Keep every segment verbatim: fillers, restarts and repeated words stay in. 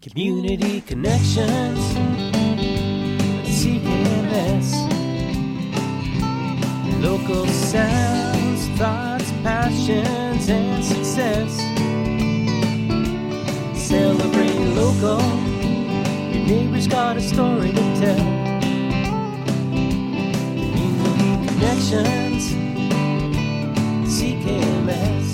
Community Connections, C K M S. Local sounds, thoughts, passions, and success. Celebrate local, your neighbor's got a story to tell. Community Connections, C K M S.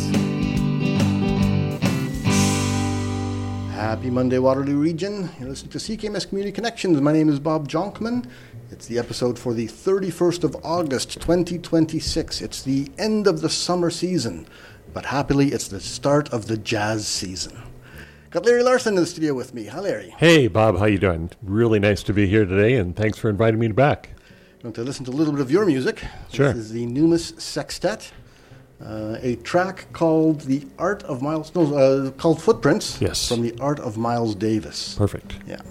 Happy Monday, Waterloo Region. You're listening to C K M S Community Connections. My name is Bob Jonkman. It's the episode for the thirty-first of August, twenty twenty-six. It's the end of the summer season, but happily it's the start of the jazz season. Got Larry Larson in the studio with me. Hi, Larry. Hey, Bob. How you doing? Really nice to be here today, and thanks for inviting me back. I want to listen to a little bit of your music. Sure. This is the Numis Sextet. Uh, a track called The Art of Miles, no, uh, called Footprints. Yes. From The Art of Miles Davis. Perfect. Yeah.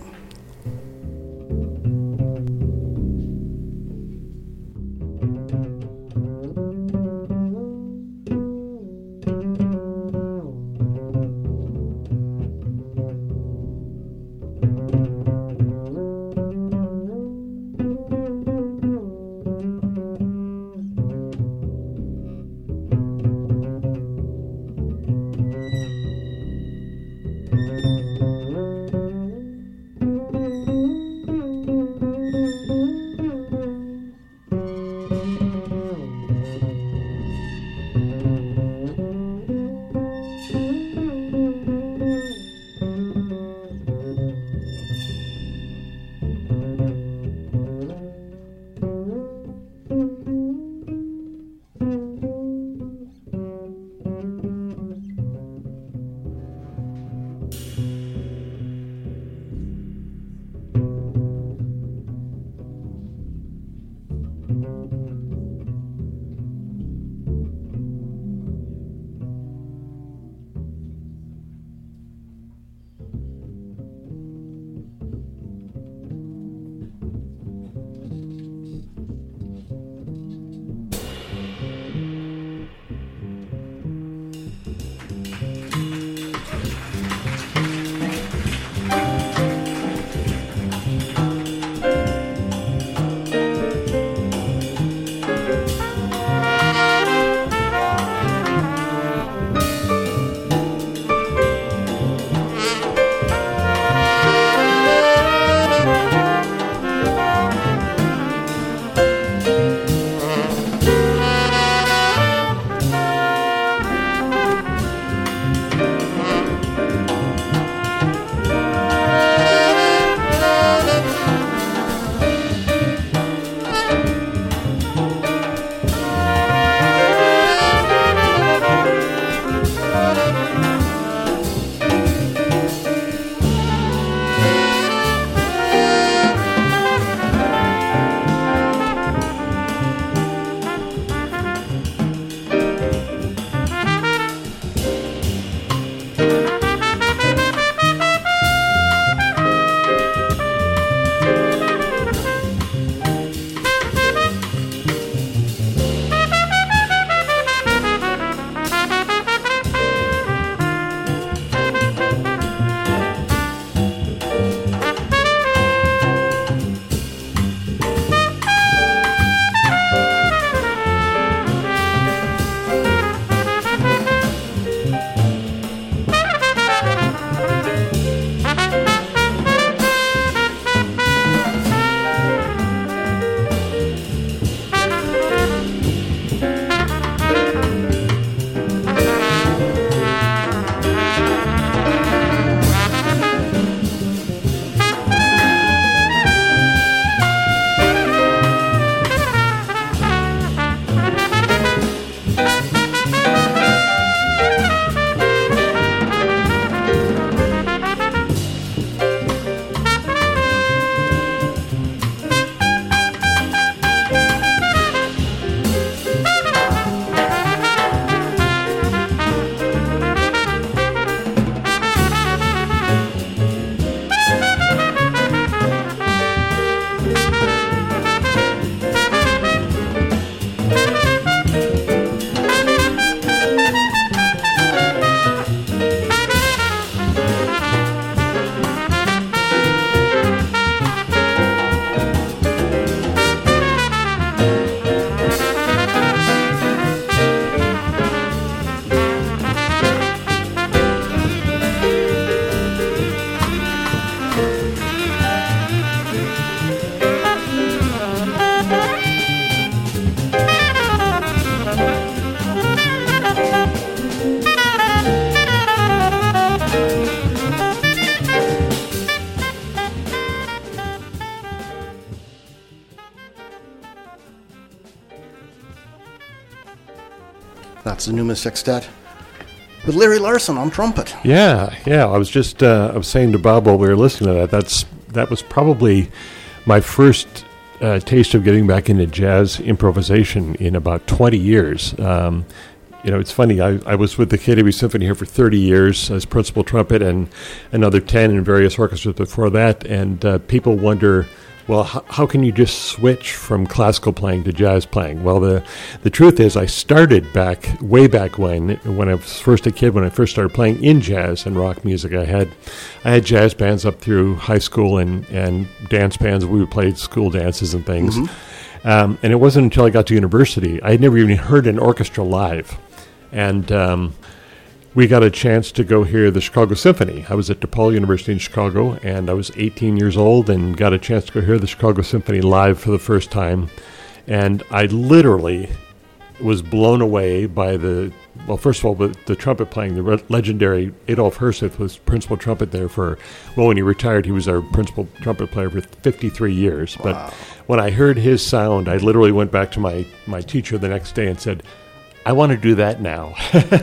That's the Numa Sextet with Larry Larson on trumpet. Yeah, yeah. I was just uh, I was saying to Bob while we were listening to that. That's that was probably my first uh, taste of getting back into jazz improvisation in about twenty years. Um, you know, it's funny. I, I was with the K W Symphony here for thirty years as principal trumpet, and another ten in various orchestras before that. And uh, people wonder, well, how, how can you just switch from classical playing to jazz playing? Well, the the truth is I started back, way back when, when I was first a kid, when I first started playing in jazz and rock music. I had I had jazz bands up through high school and, and dance bands. We would play school dances and things. Mm-hmm. Um, and it wasn't until I got to university, I had never even heard an orchestra live. And um, we got a chance to go hear the Chicago Symphony. I was at DePaul University in Chicago, and I was eighteen years old and got a chance to go hear the Chicago Symphony live for the first time. And I literally was blown away by the, well, first of all, the, the trumpet playing. The re- legendary Adolf Herseth was principal trumpet there for, well, when he retired, he was our principal trumpet player for fifty-three years. Wow. But when I heard his sound, I literally went back to my, my teacher the next day and said, I want to do that now.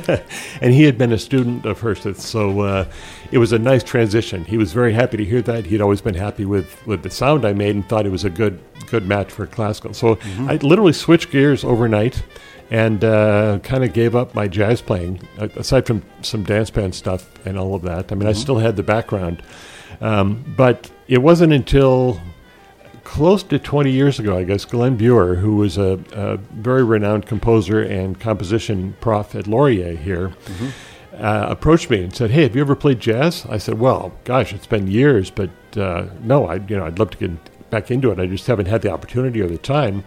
And he had been a student of Herseth, so uh, it was a nice transition. He was very happy to hear that. He'd always been happy with, with the sound I made and thought it was a good good match for classical. So mm-hmm. I literally switched gears overnight and uh, kind of gave up my jazz playing, aside from some dance band stuff and all of that. I mean, mm-hmm. I still had the background. Um, but it wasn't until close to twenty years ago, I guess, Glenn Buer, who was a, a very renowned composer and composition prof at Laurier here, mm-hmm. uh, approached me and said, "Hey, have you ever played jazz?" I said, "Well, gosh, it's been years, but uh, no, I you know I'd love to get back into it. I just haven't had the opportunity or the time."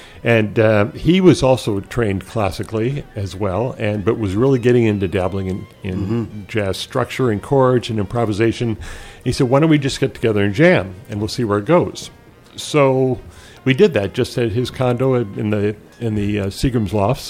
And uh, he was also trained classically as well, and but was really getting into dabbling in, in mm-hmm. jazz structure and chords and improvisation. He said, "Why don't we just get together and jam, and we'll see where it goes." So we did that just at his condo in the in the uh, Seagram's Lofts,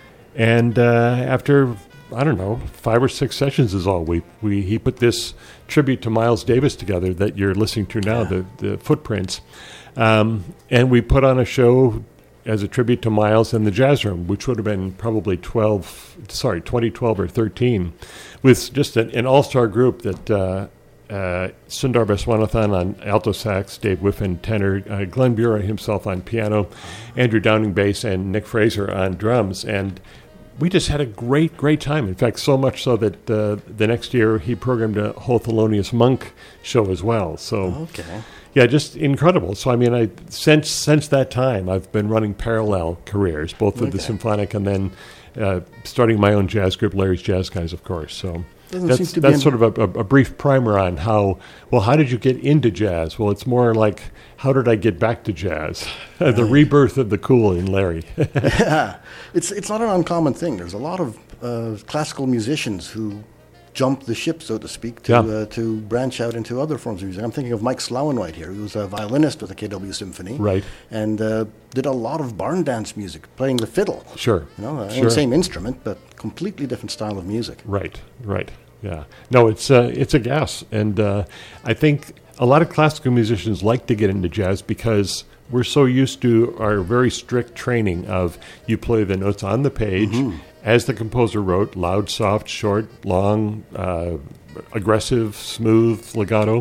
and uh, after I don't know five or six sessions is all we we he put this tribute to Miles Davis together that you're listening to now, yeah. the the Footprints, um, and we put on a show as a tribute to Miles in the Jazz Room, which would have been probably twelve, sorry, twenty twelve or thirteen, with just an, an all-star group that. Uh, Uh, Sundar Viswanathan on alto sax, Dave Whiffen tenor, uh, Glenn Buer himself on piano, Andrew Downing bass, and Nick Fraser on drums. And we just had a great, great time. In fact, so much so that uh, the next year he programmed a whole Thelonious Monk show as well. So, okay. yeah, just incredible. So, I mean, I since since that time, I've been running parallel careers, both with okay. the symphonic and then uh, starting my own jazz group, Larry's Jazz Guys, of course. So. Doesn't That's, seem to that's be sort of a, a, a brief primer on how, well, how did you get into jazz? Well, it's more like, how did I get back to jazz? Right. The rebirth of the cool in Larry. Yeah, it's, it's not an uncommon thing. There's a lot of uh, classical musicians who jump the ship, so to speak, to yeah. uh, to branch out into other forms of music. I'm thinking of Mike Slauenweit here, who was a violinist with the K W Symphony. Right. And uh, did a lot of barn dance music, playing the fiddle. Sure. You know, uh, sure. same instrument, but completely different style of music. Right, right. Yeah, no, it's uh, it's a gas, and uh, I think a lot of classical musicians like to get into jazz because we're so used to our very strict training of you play the notes on the page mm-hmm. as the composer wrote, loud, soft, short, long, uh, aggressive, smooth, legato.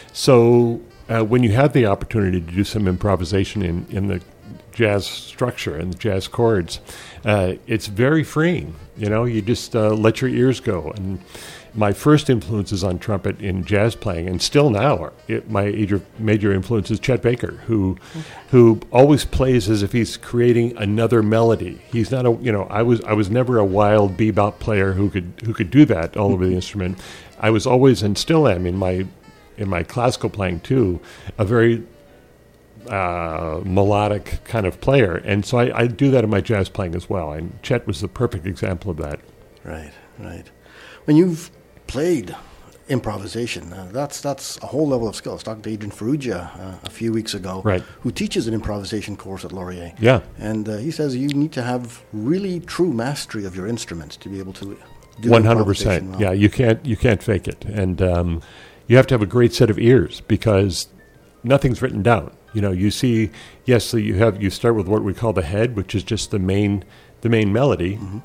So uh, when you have the opportunity to do some improvisation in, in the jazz structure and the jazz chords, uh, it's very freeing. You know, you just uh, let your ears go. And my first influences on trumpet in jazz playing, and still now, it, my major, major influence is Chet Baker, who okay. who always plays as if he's creating another melody. He's not a, you know, I was I was never a wild bebop player who could who could do that all over the instrument. I was always, and still am in my in my classical playing too, a very Uh, melodic kind of player, and so I, I do that in my jazz playing as well, and Chet was the perfect example of that. Right, right. When you've played improvisation, uh, that's that's a whole level of skill. I was talking to Adrian Ferrugia uh, a few weeks ago, right. who teaches an improvisation course at Laurier. Yeah. And uh, he says you need to have really true mastery of your instrument to be able to do one hundred percent. Well. Yeah, you can't you can't fake it, and um, you have to have a great set of ears because nothing's written down. You know, you see, yes, so you have you start with what we call the head, which is just the main the main melody, mm-hmm.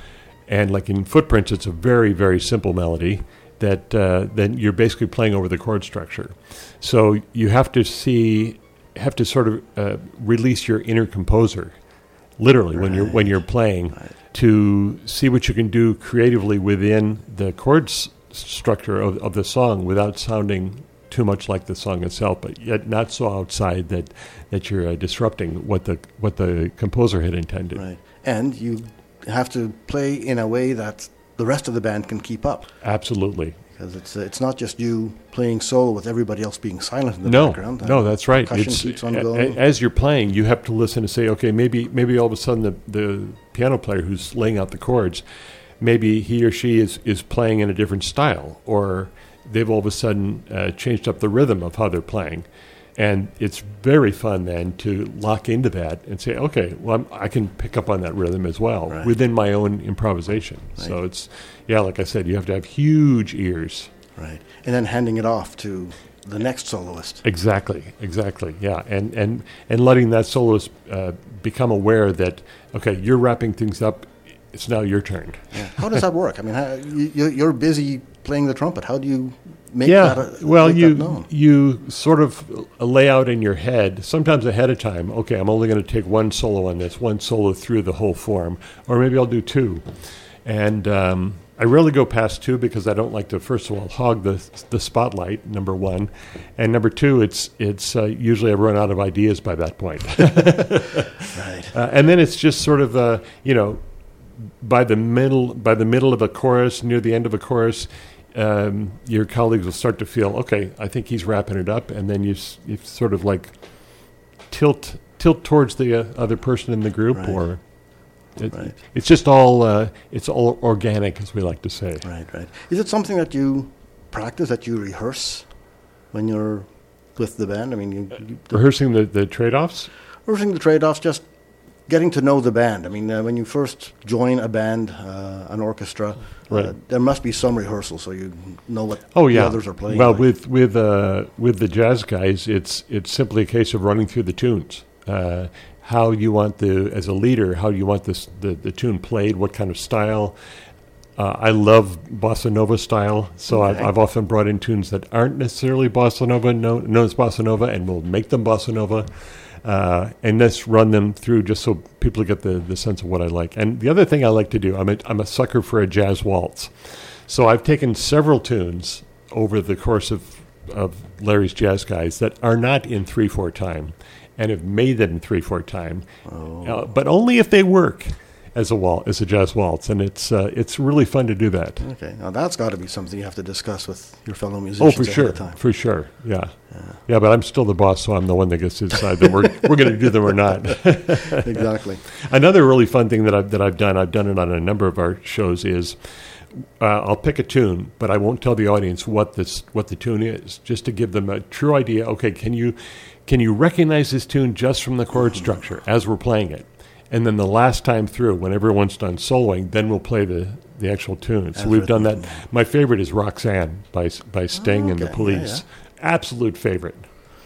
And like in Footprints, it's a very, very simple melody that uh, then you're basically playing over the chord structure. So you have to see, have to sort of uh, release your inner composer, literally, right. when you're when you're playing, right. to see what you can do creatively within the chord s- structure of, of the song without sounding too much like the song itself, but yet not so outside that that you're uh, disrupting what the what the composer had intended. Right, and you have to play in a way that the rest of the band can keep up. Absolutely. Because it's uh, it's not just you playing solo with everybody else being silent in the no, background. No, that's right. It's, keeps on going. A, as you're playing, you have to listen and say, okay, maybe maybe all of a sudden the, the piano player who's laying out the chords, maybe he or she is, is playing in a different style, or they've all of a sudden uh, changed up the rhythm of how they're playing. And it's very fun then to lock into that and say, okay, well, I'm, I can pick up on that rhythm as well right. within my own improvisation. Right. So it's, yeah, like I said, you have to have huge ears. Right. And then handing it off to the next soloist. Exactly, exactly, yeah. And and, and letting that soloist uh, become aware that, okay, you're wrapping things up, it's now your turn. Yeah. How does that work? I mean, how, you, you're busy playing the trumpet. How do you make yeah, that a, well, make you that known? You sort of lay out in your head, sometimes ahead of time, okay, I'm only going to take one solo on this, one solo through the whole form, or maybe I'll do two. And um, I rarely go past two because I don't like to, first of all, hog the the spotlight, number one. And number two, it's it's uh, usually I've run out of ideas by that point. Right. Uh, and then it's just sort of, uh, you know, by the middle by the middle of a chorus, near the end of a chorus, um, your colleagues will start to feel, okay, I think he's wrapping it up, and then you you sort of like tilt tilt towards the uh, other person in the group, right. or it, right. it's just all uh, it's all organic, as we like to say. Right, right. Is it something that you practice, that you rehearse when you're with the band? I mean, you, you rehearsing the, the trade-offs. Rehearsing the trade-offs, just getting to know the band. I mean, uh, when you first join a band, uh, an orchestra, right. uh, there must be some rehearsal so you know what oh, yeah. the others are playing. Well, like. with with uh, with the jazz guys, it's it's simply a case of running through the tunes. Uh, how you want the, as a leader, how you want this the, the tune played, what kind of style. Uh, I love bossa nova style, so okay. I've, I've often brought in tunes that aren't necessarily bossa nova, known, known as bossa nova, and we'll make them bossa nova. Uh, and let's run them through just so people get the, the sense of what I like. And the other thing I like to do, I'm a, I'm a sucker for a jazz waltz. So I've taken several tunes over the course of, of Larry's Jazz Guys that are not in three four time and have made them in three four time, oh. uh, but only if they work as a waltz, as a jazz waltz. And it's uh, it's really fun to do that. Okay, now that's got to be something you have to discuss with your fellow musicians. Oh, for ahead sure, of time. for sure, yeah. yeah. Yeah, but I'm still the boss, so I'm the one that gets to decide that we're we're going to do them or not. Exactly. Another really fun thing that I've that I've done, I've done it on a number of our shows, is uh, I'll pick a tune, but I won't tell the audience what this what the tune is, just to give them a true idea. Okay, can you can you recognize this tune just from the chord structure as we're playing it? And then the last time through, when everyone's done soloing, then we'll play the, the actual tune. So That's we've done that. Yeah. My favorite is Roxanne by by Sting oh, okay. and the Police. Yeah, yeah. Absolute favorite.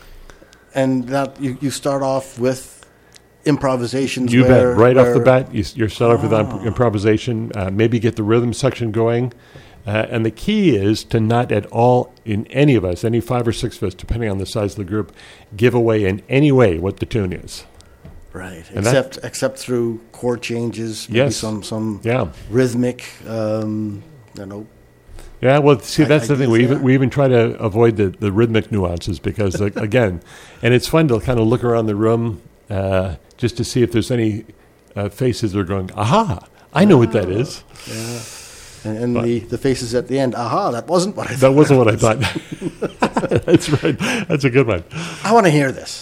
And that you, you start off with improvisations. You where, bet. Right where off the bat, you, you're set off with oh. imp- improvisation. Uh, maybe get the rhythm section going. Uh, and the key is to not at all, in any of us, any five or six of us, depending on the size of the group, give away in any way what the tune is. Right, and except that, except through chord changes, maybe yes. some some yeah. rhythmic, um, you know. Yeah, well, see, that's I, the thing. We even, we even try to avoid the, the rhythmic nuances because, like, again, and it's fun to kind of look around the room uh, just to see if there's any uh, faces that are going, aha, I know ah, what that is. Yeah. And, and the, the faces at the end, aha, that wasn't what I thought. That wasn't what I thought. That's right. That's a good one. I want to hear this.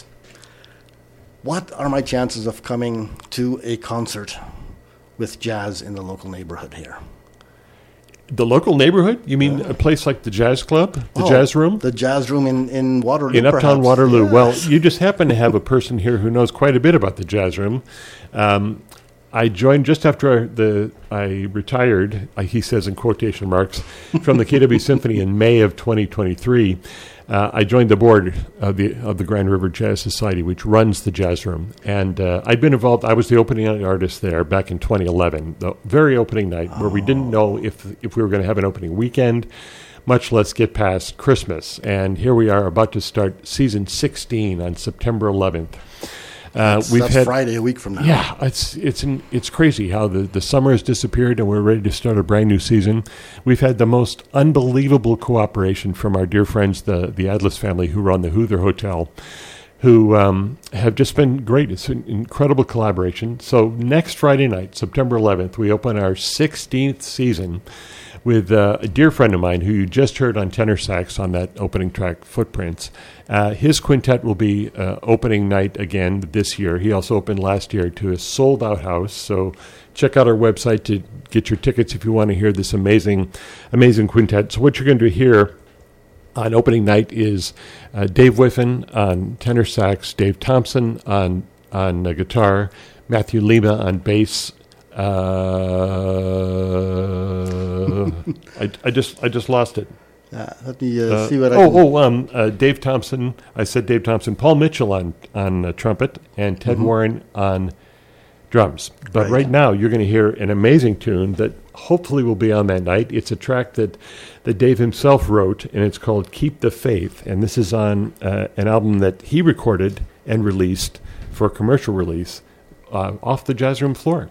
What are my chances of coming to a concert with jazz in the local neighborhood here? The local neighborhood? You mean uh, a place like the Jazz Club, the oh, Jazz Room? The Jazz Room in, in Waterloo, In Uptown perhaps. Waterloo. Yes. Well, you just happen to have a person here who knows quite a bit about the Jazz Room. Um, I joined just after the I retired, uh, he says in quotation marks, from the K W Symphony in May of twenty twenty-three. uh, I joined the board of the of the Grand River Jazz Society, which runs the jazz room. And uh, I'd been involved. I was the opening night artist there back in twenty eleven, the very opening night, oh. where we didn't know if if we were going to have an opening weekend, much less get past Christmas. And here we are about to start season sixteen on September eleventh. Uh, that's we've that's had, Friday, a week from now. Yeah, it's it's in, it's crazy how the, the summer has disappeared and we're ready to start a brand new season. We've had the most unbelievable cooperation from our dear friends, the the Atlas family, who run the Hoother Hotel, who um, have just been great. It's an incredible collaboration. So next Friday night, September eleventh, we open our sixteenth season with uh, a dear friend of mine who you just heard on tenor sax on that opening track, Footprints. Uh, his quintet will be uh, opening night again this year. He also opened last year to a sold-out house. So check out our website to get your tickets if you want to hear this amazing, amazing quintet. So what you're going to hear on opening night is uh, Dave Whiffen on tenor sax, Dave Thompson on on uh, guitar, Matthew Lima on bass. Uh, I, I just I just lost it. Uh, let me uh, uh, see what I oh can... oh um uh, Dave Thompson. I said Dave Thompson. Paul Mitchell on on uh, trumpet and Ted Mm-hmm. Warren on drums. But Right. right now you're going to hear an amazing tune that hopefully will be on that night. It's a track that that Dave himself wrote, and it's called "Keep the Faith." And this is on uh, an album that he recorded and released for commercial release uh, off the jazz room floor.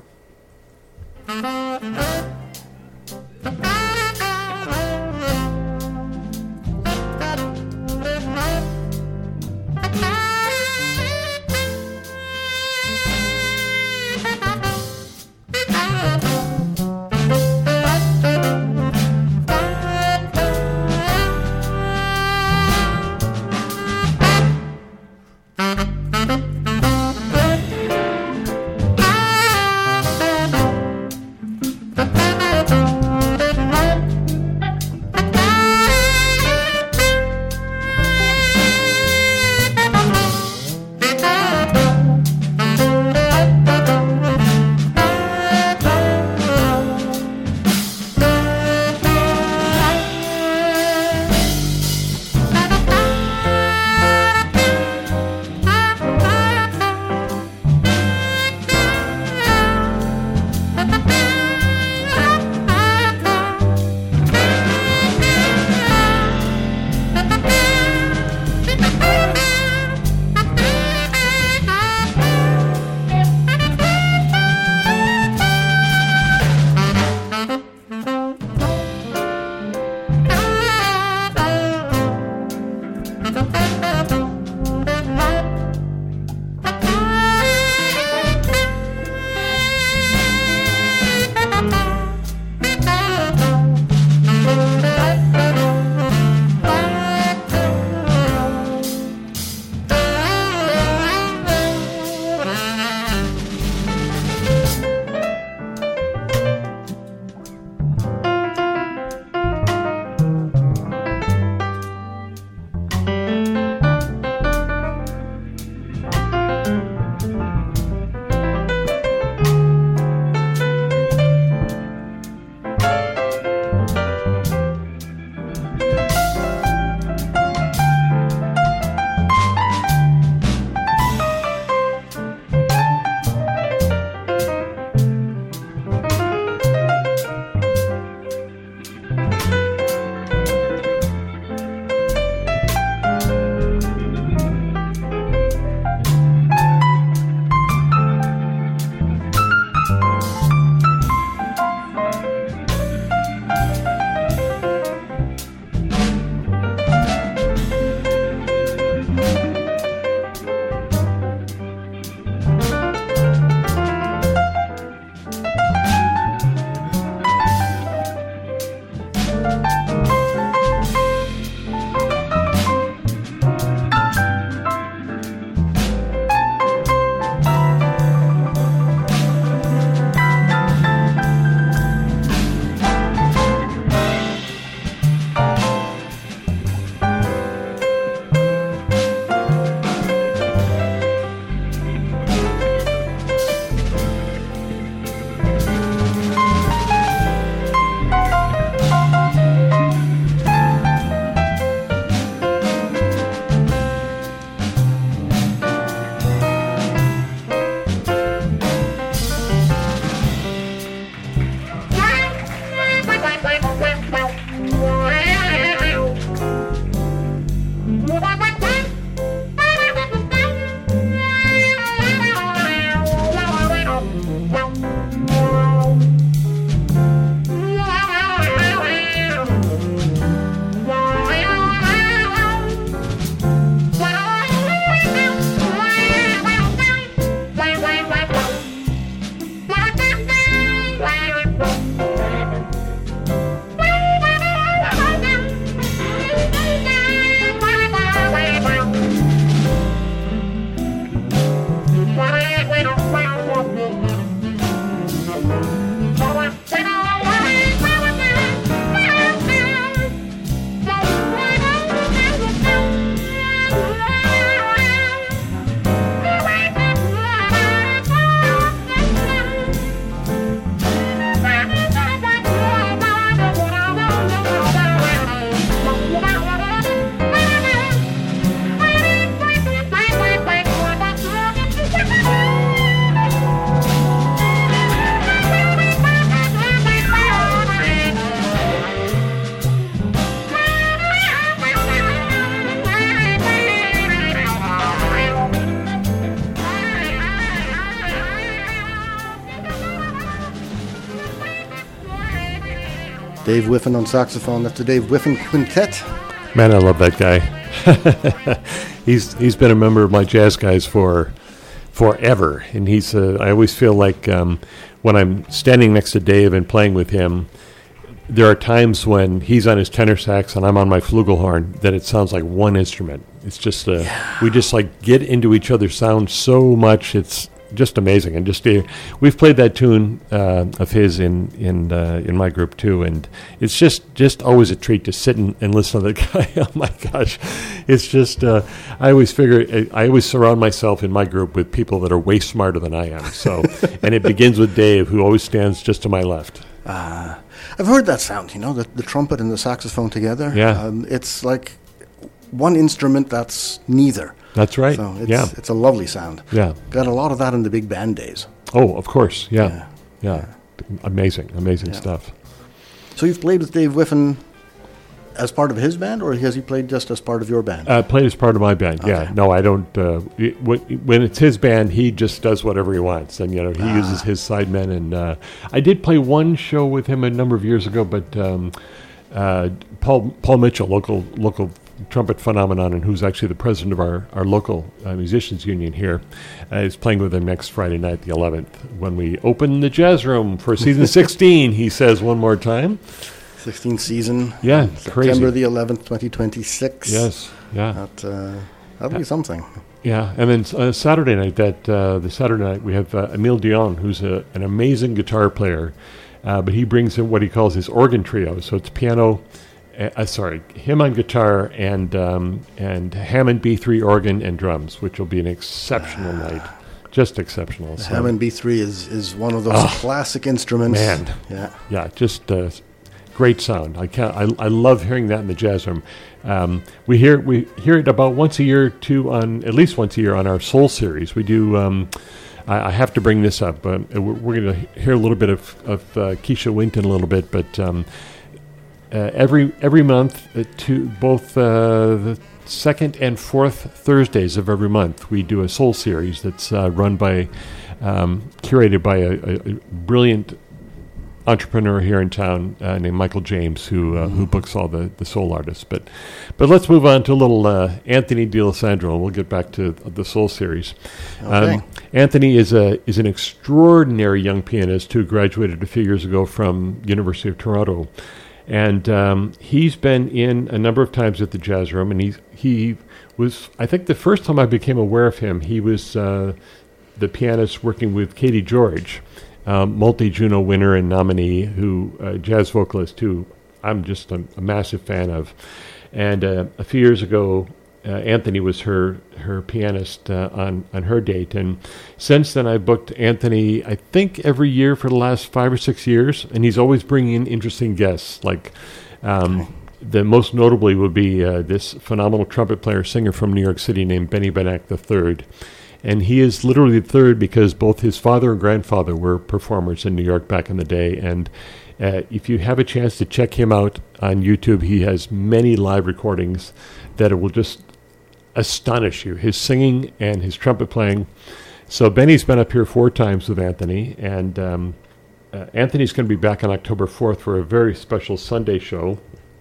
Dave Whiffen on saxophone. That's the Dave Whiffen Quintet. Man, I love that guy. he's he's been a member of my Jazz Guys for forever, and he's. Uh, I always feel like um, when I'm standing next to Dave and playing with him, there are times when he's on his tenor sax and I'm on my flugelhorn that it sounds like one instrument. It's just uh, yeah. we just like get into each other's sound so much. It's just amazing. And just uh, we've played that tune uh, of his in in uh, in my group too, and it's just just always a treat to sit and, and listen to the guy. Oh my gosh, it's just uh, I always figure I always surround myself in my group with people that are way smarter than I am. So, and it begins with Dave, who always stands just to my left. Uh, I've heard that sound, you know, the, the trumpet and the saxophone together. Yeah. Um, it's like one instrument that's neither. That's right. So it's, yeah. it's a lovely sound. Yeah. Got a lot of that in the big band days. Oh, of course. Yeah. Yeah. yeah. yeah. Amazing, amazing yeah. stuff. So you've played with Dave Whiffen as part of his band, or has he played just as part of your band? Uh, played as part of my band, okay. yeah. No, I don't. Uh, it, when it's his band, he just does whatever he wants. And, you know, he ah. uses his sidemen. And uh, I did play one show with him a number of years ago, but um, uh, Paul Paul Mitchell, local local trumpet phenomenon, and who's actually the president of our, our local uh, musicians union here, uh, is playing with him next Friday night, the eleventh, when we open the jazz room for season sixteen, he says one more time. sixteenth season. Yeah, September crazy. the eleventh, twenty twenty-six. Yes, yeah. That, uh, that'll be something. Yeah, and then uh, Saturday night, that uh, the Saturday night, we have uh, Emile Dion, who's a, an amazing guitar player, uh, but he brings in what he calls his organ trio. So it's piano, uh, sorry, him on guitar and um, and Hammond B three organ and drums, which will be an exceptional uh, night. Just exceptional. The so. Hammond B three is, is one of those oh, classic instruments. Man. Yeah. Yeah, just... Uh, Great sound. I can't. I, I love hearing that in the jazz room. Um, we hear we hear it about once a year, too, on at least once a year on our Soul series. We do. Um, I, I have to bring this up. But we're, we're going to hear a little bit of, of uh, Keisha Winton a little bit, but um, uh, every every month, uh, to both uh, the second and fourth Thursdays of every month, we do a Soul series that's uh, run by, um, curated by a, a, a brilliant entrepreneur here in town uh, named Michael James, who uh, mm-hmm. who books all the, the soul artists. But but let's move on to a little uh, Anthony D'Alessandro, and we'll get back to the Soul series. Okay. Um, Anthony is a is an extraordinary young pianist who graduated a few years ago from University of Toronto, and um, he's been in a number of times at the Jazz Room, and he he was, I think, the first time I became aware of him, he was uh, the pianist working with Katie George. Um, multi-Juno winner and nominee, who uh, jazz vocalist who I'm just a, a massive fan of. And uh, a few years ago, uh, Anthony was her her pianist uh, on on her date. And since then, I booked Anthony, I think, every year for the last five or six years, and he's always bringing in interesting guests. Like um, okay. the most notably would be uh, this phenomenal trumpet player singer from New York City named Benny Benack the third. And he is literally the third because both his father and grandfather were performers in New York back in the day. And uh, if you have a chance to check him out on YouTube, he has many live recordings that will just astonish you. His singing and his trumpet playing. So Benny's been up here four times with Anthony. And um, uh, Anthony's going to be back on October fourth for a very special Sunday show.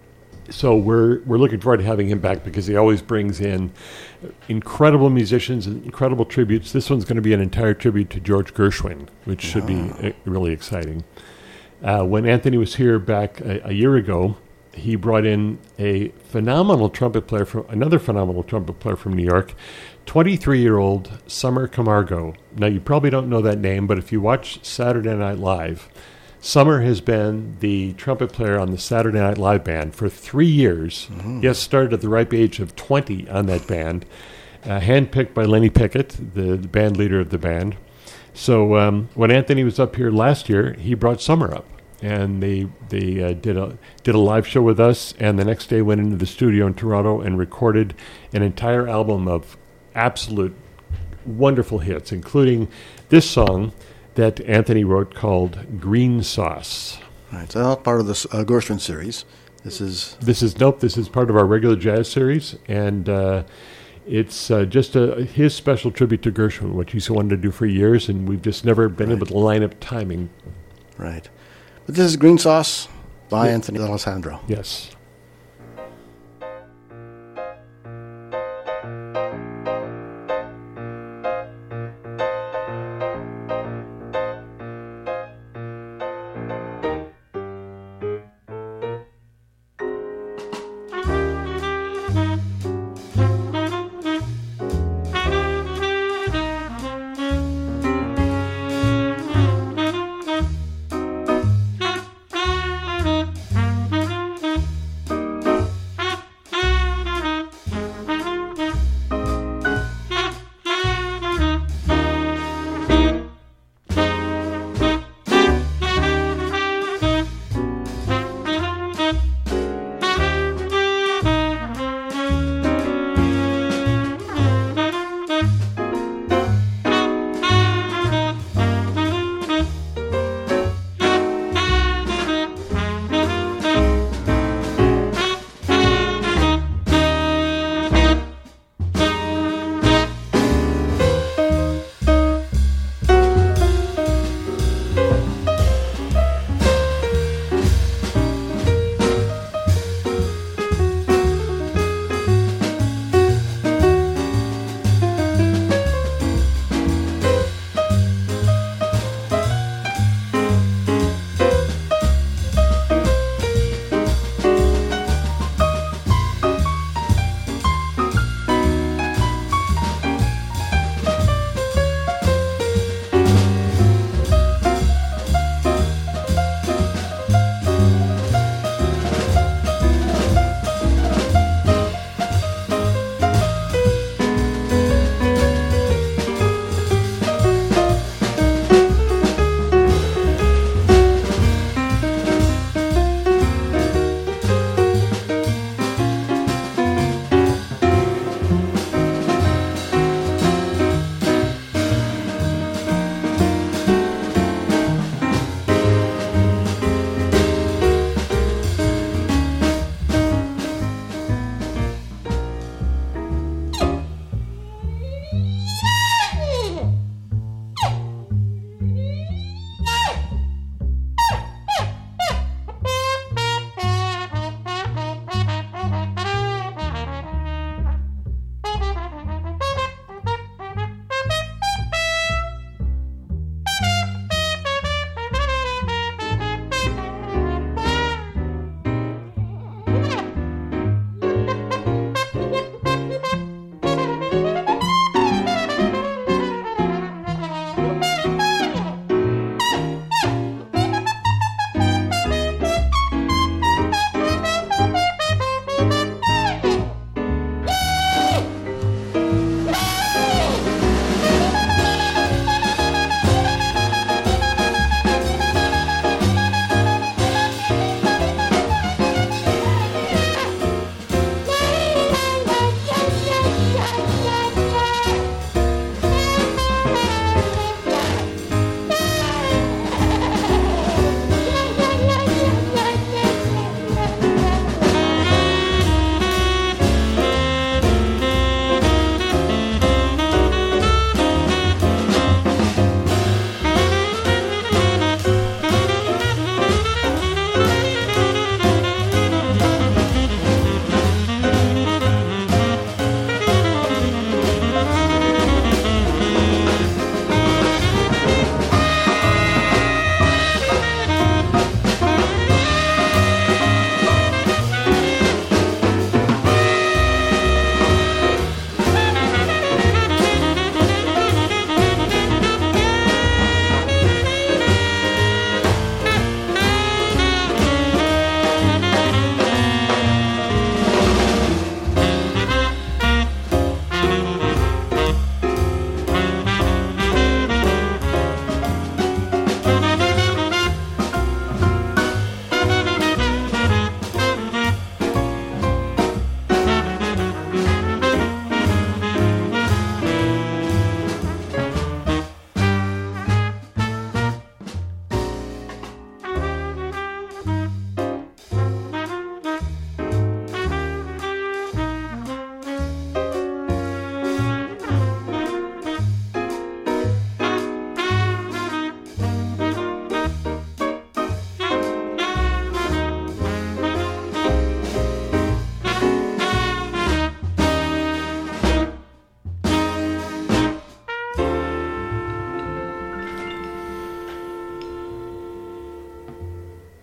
So we're we're looking forward to having him back because he always brings in incredible musicians and incredible tributes. This one's going to be an entire tribute to George Gershwin, which should oh. be uh, really exciting. Uh, when Anthony was here back a, a year ago, he brought in a phenomenal trumpet player, from another phenomenal trumpet player from New York, twenty-three-year-old Summer Camargo. Now, you probably don't know that name, but if you watch Saturday Night Live, Summer has been the trumpet player on the Saturday Night Live band for three years. Mm-hmm. He has started at the ripe age of twenty on that band, uh, handpicked by Lenny Pickett, the, the band leader of the band. So um, when Anthony was up here last year, he brought Summer up, and they they uh, did a did a live show with us, and the next day went into the studio in Toronto and recorded an entire album of absolute wonderful hits, including this song that Anthony wrote called Green Sauce. Right, so that's part of this uh, Gershwin series. This is... This is, nope, this is part of our regular jazz series, and uh, it's uh, just a, his special tribute to Gershwin, which he's wanted to do for years, and we've just never been right. able to line up timing. Right. But this is Green Sauce, by Anthony Alessandro. Yes.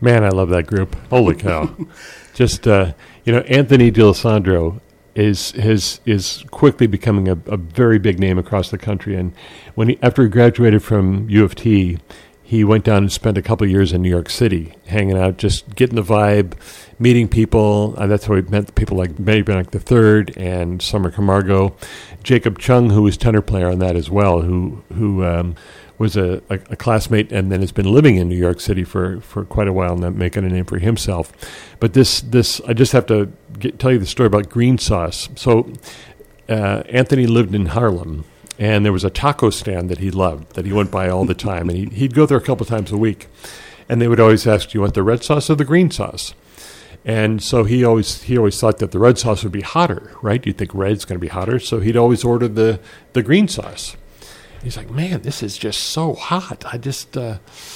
Man, I love that group. Holy cow. Just, uh, you know, Anthony D'Alessandro is his is quickly becoming a, a very big name across the country. And when he, after he graduated from U of T, he went down and spent a couple of years in New York City, hanging out, just getting the vibe, meeting people. And that's how he met people like Benny Blanc the Third and Summer Camargo. Jacob Chung, who was tenor player on that as well, who who um, was a, a, a classmate and then has been living in New York City for, for quite a while and making a name for himself. But this, this I just have to get, tell you the story about green sauce. So uh, Anthony lived in Harlem. And there was a taco stand that he loved, that he went by all the time. And he, he'd go there a couple times a week. And they would always ask, do you want the red sauce or the green sauce? And so he always he always thought that the red sauce would be hotter, right? You'd think red's going to be hotter. So he'd always order the, the green sauce. He's like, man, this is just so hot. I just... Uh...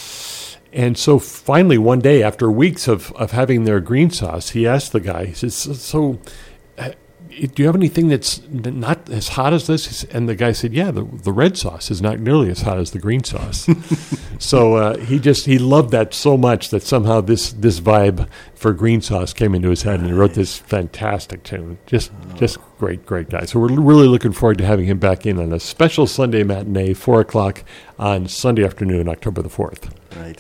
And so finally one day, after weeks of, of having their green sauce, he asked the guy, he says, so... so uh, do you have anything that's not as hot as this? And the guy said, yeah, the, the red sauce is not nearly as hot as the green sauce. So uh, he just, he loved that so much that somehow this, this vibe for green sauce came into his head, and he wrote this fantastic tune. Just just great, great guy. So we're really looking forward to having him back in on a special Sunday matinee, four o'clock on Sunday afternoon, October the fourth. Right.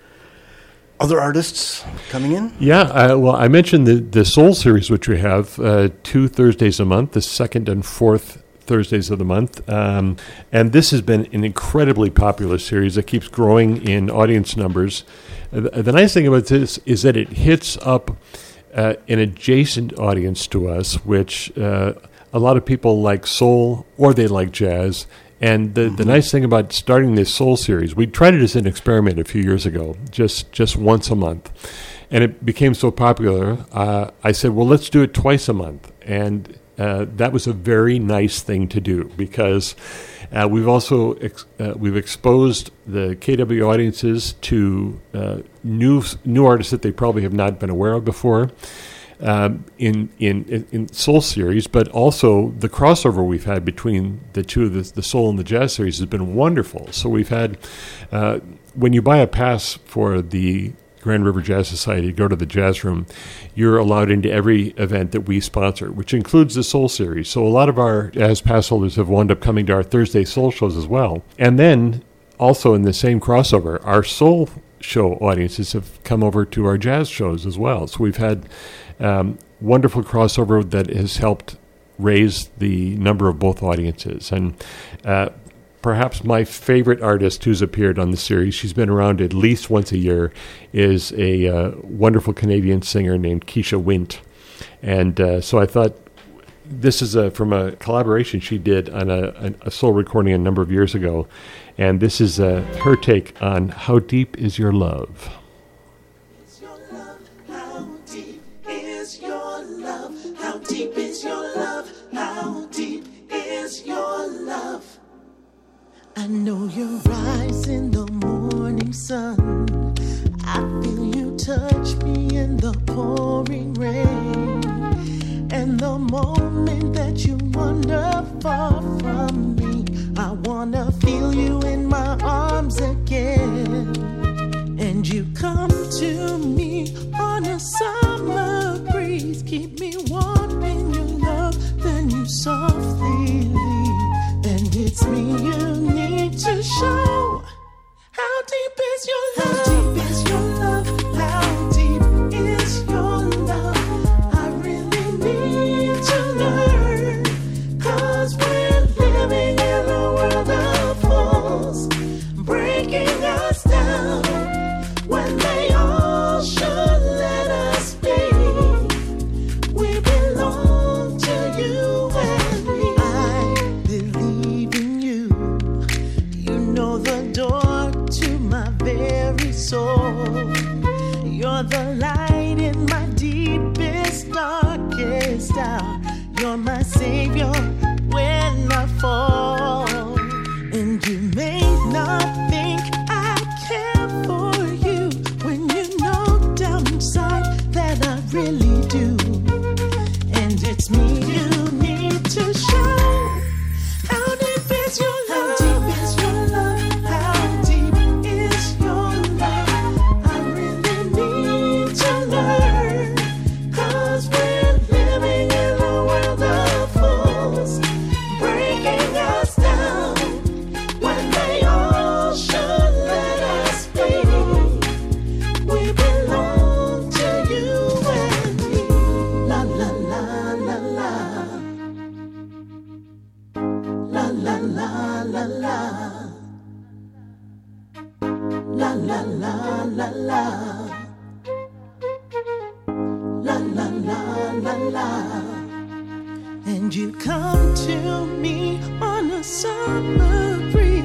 Other artists coming in? Yeah, uh, well, I mentioned the, the Soul series, which we have uh, two Thursdays a month, the second and fourth Thursdays of the month. Um, and this has been an incredibly popular series that keeps growing in audience numbers. Uh, the, the nice thing about this is that it hits up uh, an adjacent audience to us, which uh, a lot of people like soul or they like jazz. And the, mm-hmm. the nice thing about starting this Soul series, we tried it as an experiment a few years ago, just just once a month. And it became so popular, uh, I said, well, let's do it twice a month. And uh, that was a very nice thing to do because uh, we've also ex- uh, we've exposed the K W audiences to uh, new new artists that they probably have not been aware of before. Um, in, in in Soul series, but also the crossover we've had between the two of the, the Soul and the Jazz series has been wonderful. So we've had, uh, when you buy a pass for the Grand River Jazz Society, go to the Jazz Room, you're allowed into every event that we sponsor, which includes the Soul series. So a lot of our Jazz Pass holders have wound up coming to our Thursday Soul shows as well. And then also in the same crossover, our Soul show audiences have come over to our jazz shows as well. So we've had um, wonderful crossover that has helped raise the number of both audiences. And uh, perhaps my favorite artist who's appeared on the series, she's been around at least once a year, is a uh, wonderful Canadian singer named Keisha Wint. And uh, so I thought this is a, from a collaboration she did on a, a soul recording a number of years ago. And this is uh, her take on How Deep Is Your Love? Is your love? How deep is your love? How deep is your love? How deep is your love? I know you rise in the morning sun. I feel you touch me in the pouring rain. And the moment that you wander far from me, I wanna feel you in my arms again. And you come to me on a summer breeze, keep me warm in your love, then you softly leave. And it's me you need to show. How deep is your love? How deep is your love? How deep is your love? I really need to learn, 'cause we're la la la. La la la la la. La la la la la. And you come to me on a summer breeze.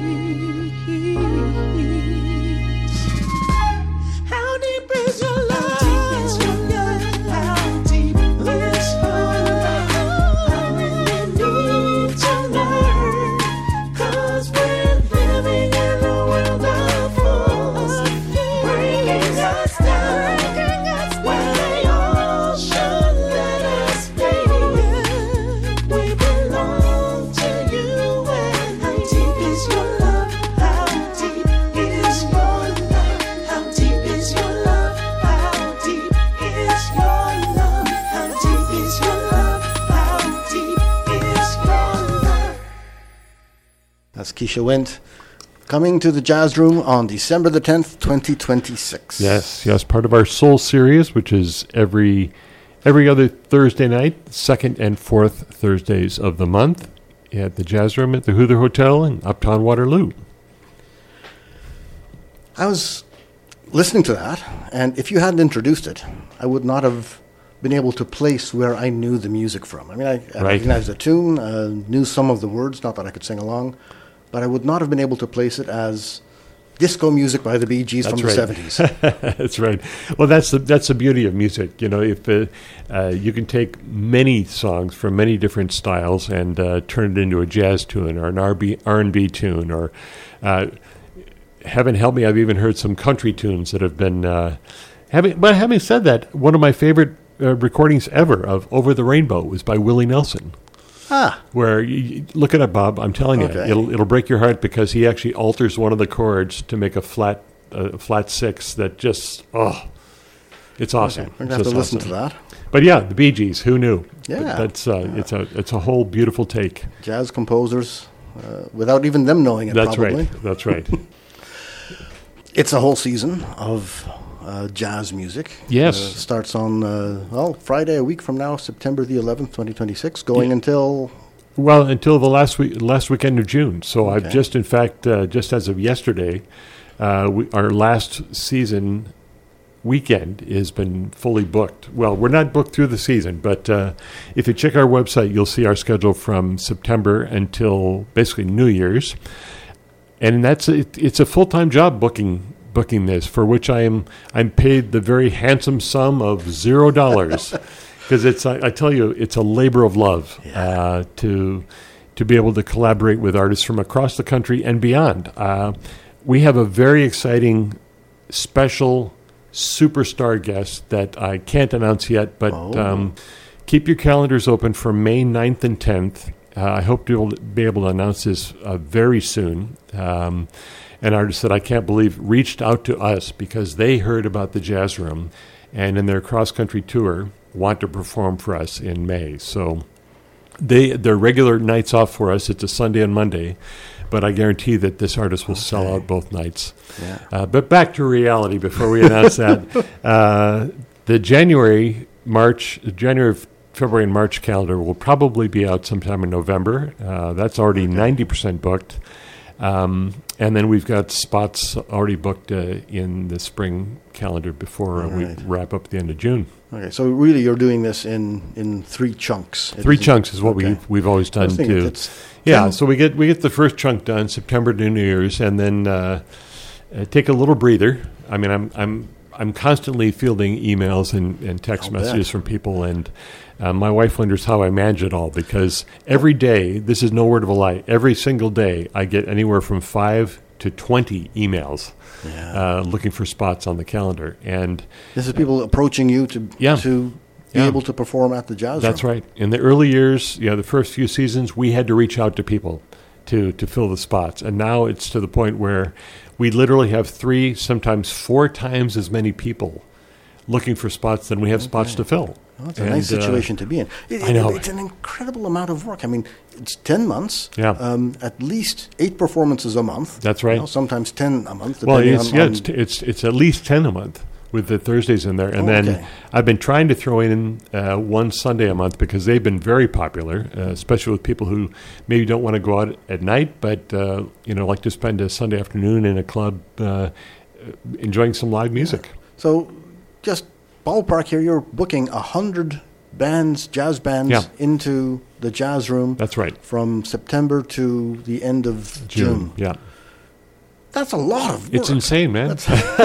How deep is your love? How deep is your love? How deep is your love? I really need to learn, 'cause we're living in a world of fools, bringing us down, when they all should let us be. We belong to you, and how deep is your love? How deep is your love? How deep is your love? How deep is your love? How deep is your love? How deep is your love? That's Keisha Wint coming to the Jazz Room on December the tenth, twenty twenty-six. Yes, yes, part of our Soul series, which is every every other Thursday night, second and fourth Thursdays of the month, at the Jazz Room at the Hoother Hotel in Uptown Waterloo. I was listening to that, and if you hadn't introduced it, I would not have been able to place where I knew the music from. I mean, I, I Right. recognized the tune, uh, knew some of the words, not that I could sing along, but I would not have been able to place it as disco music by the Bee Gees from That's the right. seventies. That's right. Well, that's the that's the beauty of music. You know, if uh, uh, you can take many songs from many different styles and uh, turn it into a jazz tune or an R and B tune, or uh, heaven help me, I've even heard some country tunes that have been. Uh, having, but having said that, one of my favorite uh, recordings ever of "Over the Rainbow" was by Willie Nelson. Ah, Where you, you- look it up, Bob. I'm telling you, Okay. it'll it'll break your heart because he actually alters one of the chords to make a flat uh, flat six that just oh, it's awesome. we're going It's to have to just listen awesome. to that. But yeah, the Bee Gees. Who knew? But Yeah. that's uh, it's a it's a whole beautiful take. Jazz composers, uh, without even them knowing it, That's probably. right. That's right. It's a whole season of uh, jazz music. Yes. Uh, starts on, uh, well, Friday, a week from now, September the eleventh, twenty twenty-six, going Yeah. until... Well, until the last week, last weekend of June. So I've Okay. just, in fact, uh, just as of yesterday, uh, we, our last season weekend has been fully booked. Well, we're not booked through the season, but uh, if you check our website, you'll see our schedule from September until basically New Year's, and that's it, it's a full time job booking booking this, for which I am I'm paid the very handsome sum of zero dollars. Because it's, I, I tell you, it's a labor of love uh, to to be able to collaborate with artists from across the country and beyond. Uh, we have a very exciting, special, superstar guest that I can't announce yet, but Oh. um, keep your calendars open for May ninth and tenth. Uh, I hope to be able to announce this uh, very soon. Um, an artist that I can't believe reached out to us because they heard about the Jazz Room, and in their cross-country tour want to perform for us in May. So they their regular nights off for us, it's a Sunday and Monday, but I guarantee that this artist will sell out both nights. Yeah. Uh, but back to reality before we announce that. Uh, the January, March, January, February, and March calendar will probably be out sometime in November. Uh, that's already ninety percent booked. Um, and then we've got spots already booked uh, in the spring calendar before uh, we Alright. wrap up at the end of June. Okay, so really you're doing this in, in three chunks. It Three isn't- chunks is what okay. we've, we've always I done was thinking too. it's Yeah, ten- so we get we get the first chunk done September to New Year's, and then uh, uh, take a little breather. I mean, I'm I'm I'm constantly fielding emails and, and text I'll messages bet. from people, and uh, my wife wonders how I manage it all because every day, this is no word of a lie, every single day I get anywhere from five to twenty emails Yeah. uh, looking for spots on the calendar, and This is people approaching you to Yeah. to be Yeah. able to perform at the Jazz that's Room. right. In the early years, you know, the first few seasons, we had to reach out to people to to fill the spots, and now it's to the point where we literally have three, sometimes four times as many people looking for spots than we have spots to fill. Well, that's a And, nice uh, situation to be in. It, I know. it- it's an incredible amount of work. I mean, it's ten months. Yeah. Um, at least eight performances a month. That's you right. know, sometimes ten a month. Well, Depending it's on, yeah, on it's, t- it's it's at least ten a month, with the Thursdays in there. And Oh, then okay. I've been trying to throw in uh, one Sunday a month because they've been very popular, uh, especially with people who maybe don't want to go out at night, but uh, you know, like to spend a Sunday afternoon in a club uh, enjoying some live music. So, just ballpark here, you're booking a hundred bands, jazz bands, Yeah. into the jazz room That's right. from September to the end of June. Yeah. That's a lot of work. It's insane, man.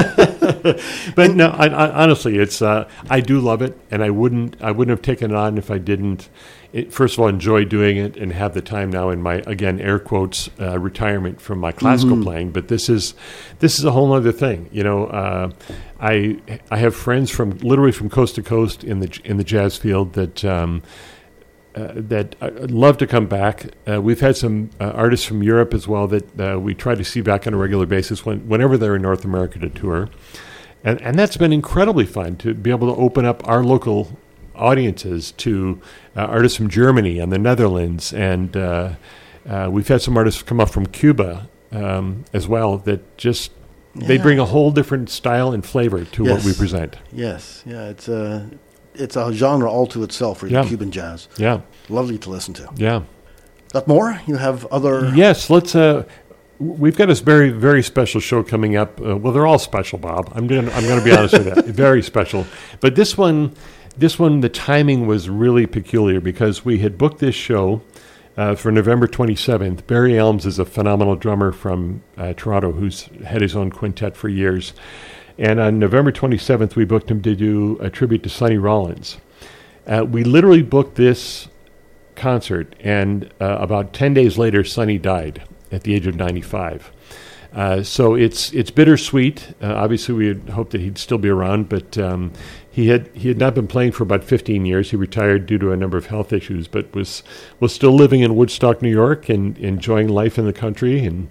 That's- But no, I, I, honestly, it's uh, I do love it, and I wouldn't I wouldn't have taken it on if I didn't. It, first of all, enjoy doing it and have the time now in my, again, air quotes, uh, retirement from my classical Mm-hmm. playing. But this is this is a whole other thing. You know, uh, I I have friends from literally from coast to coast in the in the jazz field that. Um, Uh, that I'd love to come back. Uh, we've had some uh, artists from Europe as well that uh, we try to see back on a regular basis when, whenever they're in North America to tour. And, and that's been incredibly fun to be able to open up our local audiences to uh, artists from Germany and the Netherlands. And uh, uh, we've had some artists come up from Cuba um, as well that just, they Yeah. bring a whole different style and flavor to what Yes. we present. Yes, yeah, it's a, it's a genre all to itself, really, Yeah. Cuban jazz. Yeah, Lovely to listen to. yeah. That more? You have other... Yes, let's. Uh, we've got this very, very special show coming up. Uh, well, they're all special, Bob. I'm going. I'm going to be honest with that. Very special. But this one, this one, the timing was really peculiar because we had booked this show uh, for November twenty-seventh. Barry Elms is a phenomenal drummer from uh, Toronto who's had his own quintet for years. And on November twenty-seventh, we booked him to do a tribute to Sonny Rollins. Uh, we literally booked this concert, and uh, about ten days later, Sonny died at the age of ninety-five. Uh, so it's it's bittersweet. Uh, obviously, we had hoped that he'd still be around, but um, he had he had not been playing for about fifteen years. He retired due to a number of health issues, but was was still living in Woodstock, New York, and enjoying life in the country. And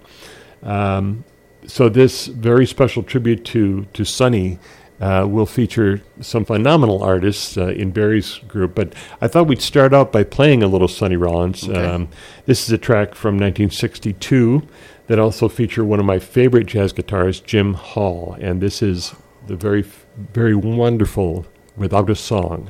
um, so this very special tribute to to Sonny uh, will feature some phenomenal artists uh, in Barry's group. But I thought we'd start out by playing a little Sonny Rollins. Okay. Um, this is a track from nineteen sixty-two that also feature one of my favorite jazz guitarists, Jim Hall. And this is the very, very wonderful Without a Song.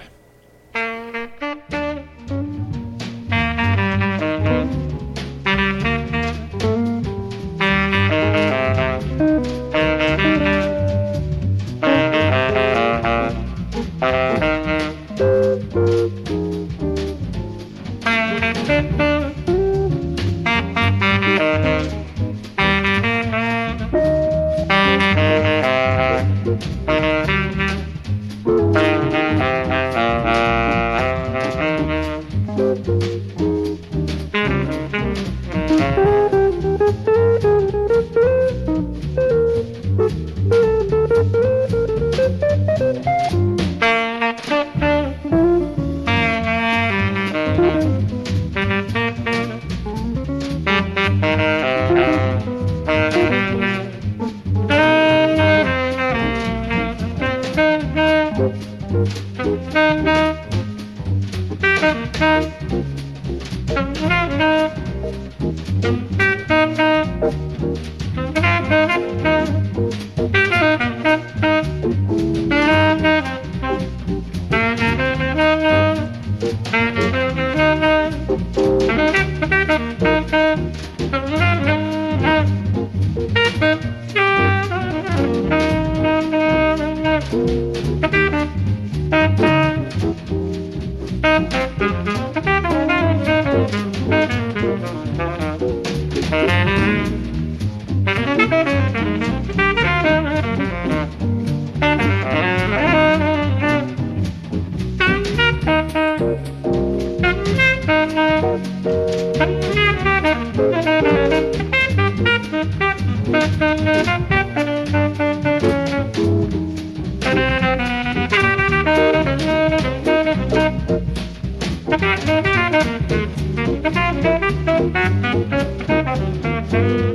Thank you.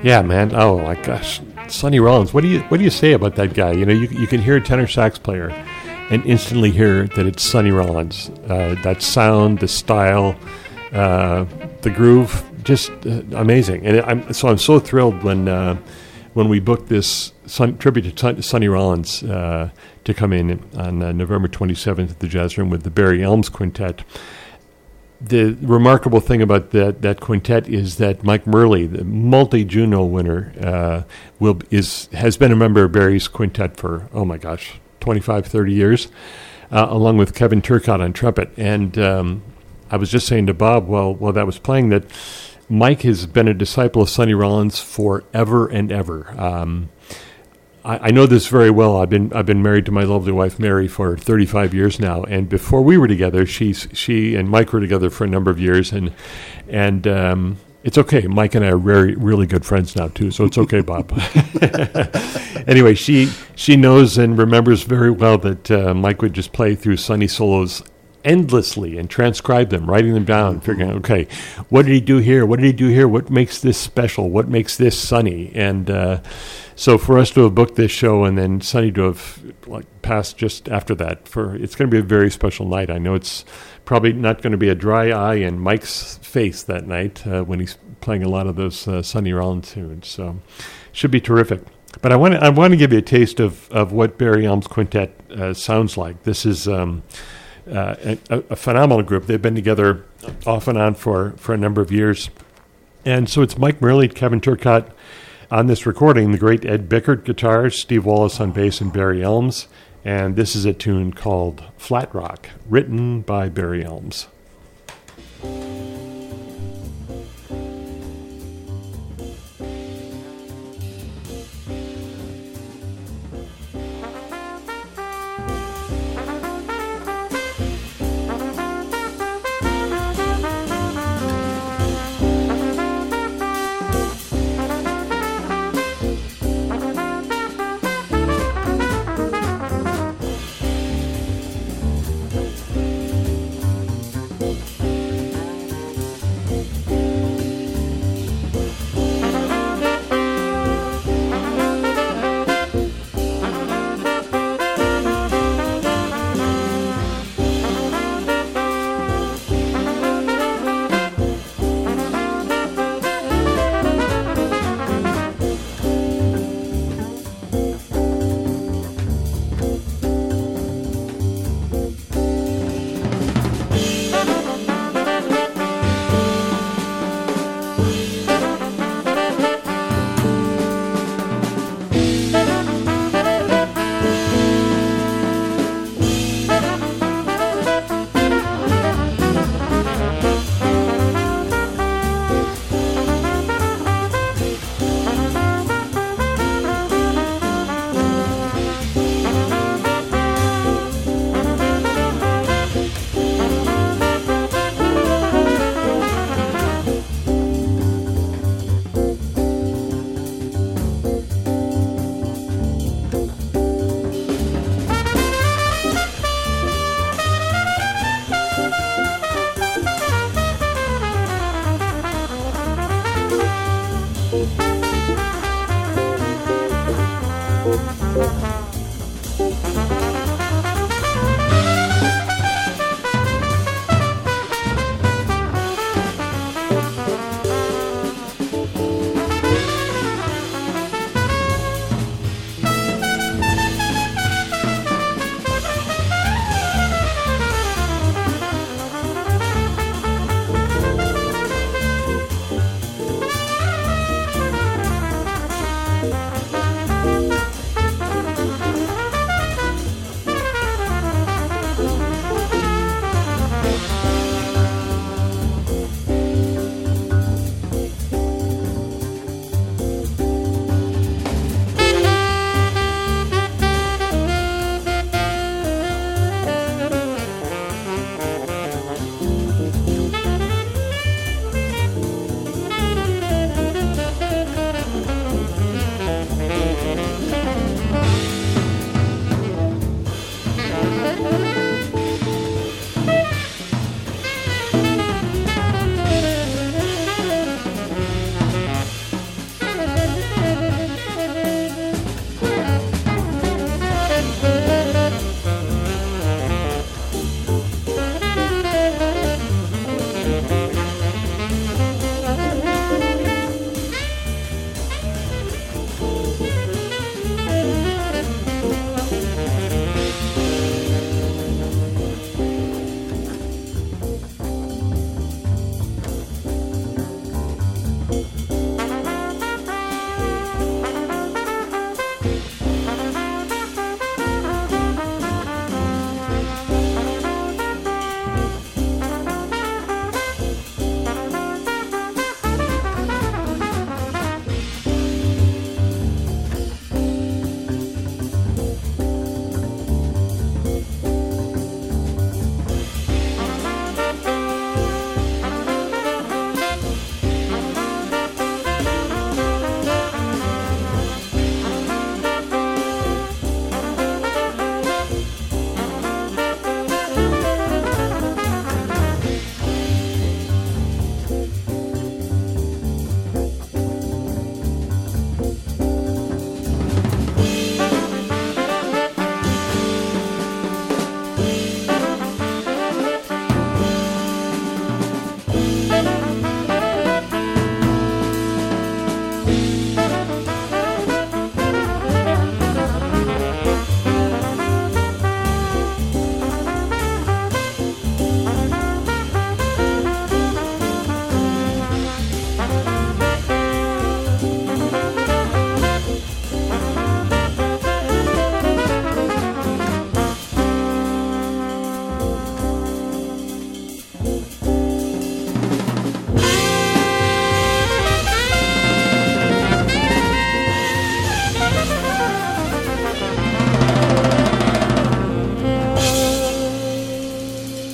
Yeah, man. Oh my gosh, Sonny Rollins. What do you what do you say about that guy? You know, you you can hear a tenor sax player, and instantly hear that it's Sonny Rollins. Uh, that sound, the style, uh, the groove, just uh, amazing. And I'm so I'm so thrilled when uh, when we booked this Son, tribute to Sonny Rollins uh, to come in on uh, November twenty-seventh at the Jazz Room with the Barry Elms Quintet. The remarkable thing about that, that quintet is that Mike Merle, the multi-Juno winner, uh, will is has been a member of Barry's quintet for, oh my gosh, twenty-five, thirty years, uh, along with Kevin Turcotte on trumpet. And um, I was just saying to Bob, well, while that was playing, that Mike has been a disciple of Sonny Rollins forever and ever. Um, I, I know this very well. I've been I've been married to my lovely wife Mary for thirty-five years now, and before we were together, she's she and Mike were together for a number of years, and and um, it's okay. Mike and I are very really good friends now too, so it's okay, Bob. Anyway, she she knows and remembers very well that uh, Mike would just play through Sonny solos endlessly and transcribe them, writing them down, figuring out, okay, what did he do here? What did he do here? What makes this special? What makes this Sonny? And uh, so for us to have booked this show and then Sonny to have like passed just after that, for it's going to be a very special night. I know it's probably not going to be a dry eye in Mike's face that night uh, when he's playing a lot of those uh, Sonny Rollins tunes. So should be terrific. But I want to I want to give you a taste of, of what Barry Elms Quintet uh, sounds like. This is um, Uh, a, a phenomenal group. They've been together off and on for, for a number of years. And so it's Mike Merle, Kevin Turcotte on this recording, the great Ed Bickert guitars, Steve Wallace on bass, and Barry Elms. And this is a tune called Flat Rock, written by Barry Elms.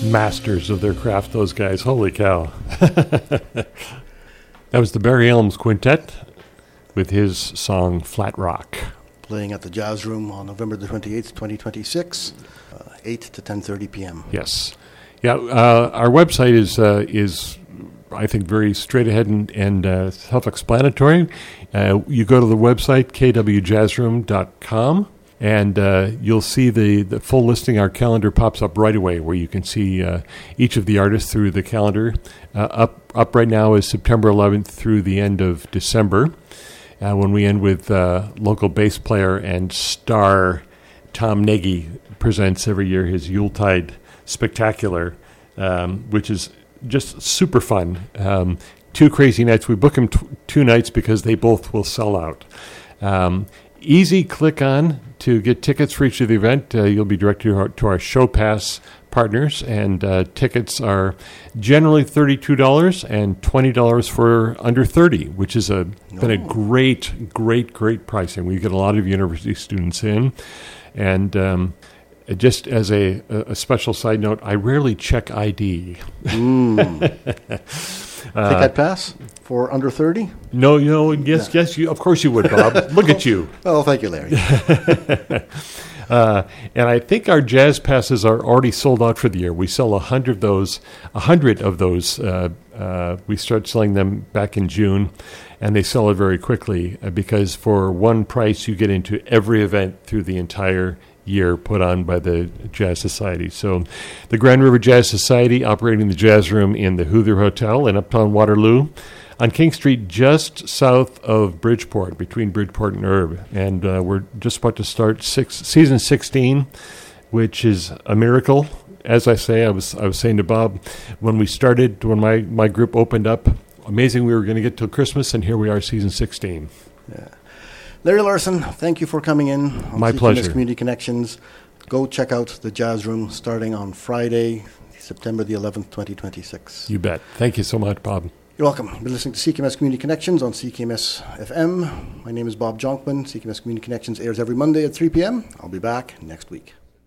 masters of their craft, those guys. Holy cow. That was the Barry Elms Quintet with his song Flat Rock. Playing at the Jazz Room on November the twenty-eighth, twenty twenty-six, uh, eight to ten thirty p.m. Yes. Yeah, uh, our website is, uh, is I think, very straight ahead and, and uh, self-explanatory. Uh, you go to the website, k w jazz room dot com, and uh, you'll see the, the full listing. Our calendar pops up right away where you can see uh, each of the artists through the calendar. Uh, up, up right now is September eleventh through the end of December. Uh, when we end with uh, local bass player and star Tom Nagy presents every year his Yuletide Spectacular, um, which is just super fun. Um, two crazy nights. We book them t- two nights because they both will sell out. Um, easy click on to get tickets for each of the event. Uh, you'll be directed to our, to our Show Pass partners, and uh, tickets are generally thirty-two dollars and twenty dollars for under thirty, which is a no. been a great, great, great pricing. We get a lot of university students in, and um, just as a, a special side note, I rarely check I D. Mm. uh, Ticket pass for under thirty? No, you know, yes, yeah. yes, you. Of course you would, Bob. Look at you. Well, thank you, Larry. Uh, and I think our jazz passes are already sold out for the year. We sell a hundred of those. A hundred of those. Uh, uh, we start selling them back in June, and they sell it very quickly uh, because for one price you get into every event through the entire year put on by the Jazz Society. So, the Grand River Jazz Society, operating the Jazz Room in the Hoother Hotel in Uptown Waterloo, on King Street, just south of Bridgeport, between Bridgeport and Herb. And uh, we're just about to start six, season sixteen, which is a miracle. As I say, I was I was saying to Bob, when we started, when my, my group opened up, amazing we were going to get till Christmas, and here we are, season sixteen. Yeah. Larry Larson, thank you for coming in. On My C K M S pleasure. Community Connections. Go check out the Jazz Room starting on Friday, September the eleventh, twenty twenty-six. You bet. Thank you so much, Bob. You're welcome. You've been listening to C K M S Community Connections on C K M S F M. My name is Bob Jonkman. C K M S Community Connections airs every Monday at three p.m. I'll be back next week.